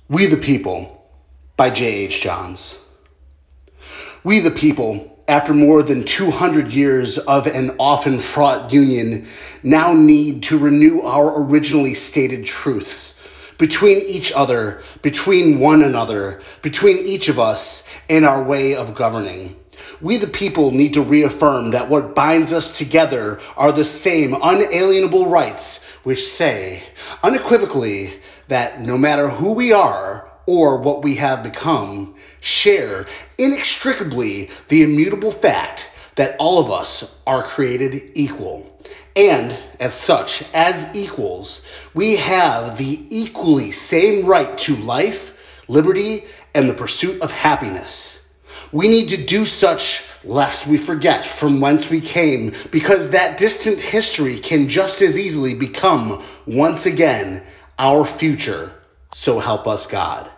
We the People by J.H. Johns. We the people, after more than 200 years of an often fraught union, now need to renew our originally stated truths between each other, between one another, between each of us, and our way of governing. We the people need to reaffirm that what binds us together are the same unalienable rights which say, unequivocally, that no matter who we are or what we have become, share inextricably the immutable fact that all of us are created equal. And as such, as equals, we have the equally same right to life, liberty, and the pursuit of happiness. We need to do such lest we forget from whence we came, because that distant history can just as easily become, once again, our future. So help us God.